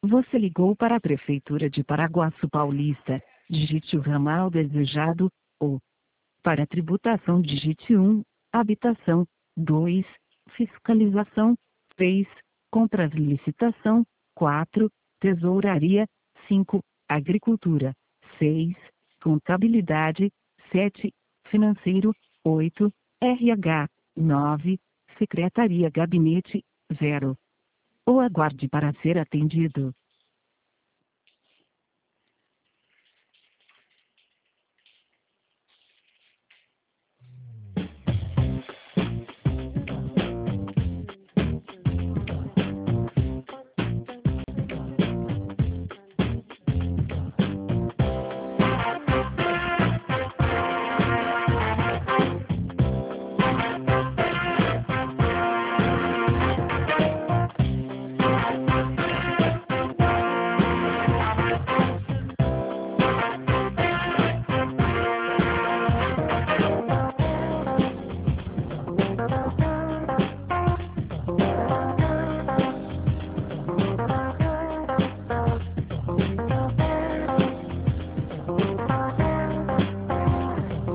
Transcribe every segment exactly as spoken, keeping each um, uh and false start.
Você ligou para a Prefeitura de Paraguaçu Paulista. Digite o ramal desejado, ou para tributação digite um, habitação, dois, fiscalização, três, compras e licitação, quatro, tesouraria, cinco, agricultura, seis, contabilidade, sete, financeiro, oito, R H, nove, secretaria gabinete, zero. Ou aguarde para ser atendido.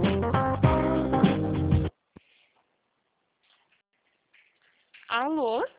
Alô?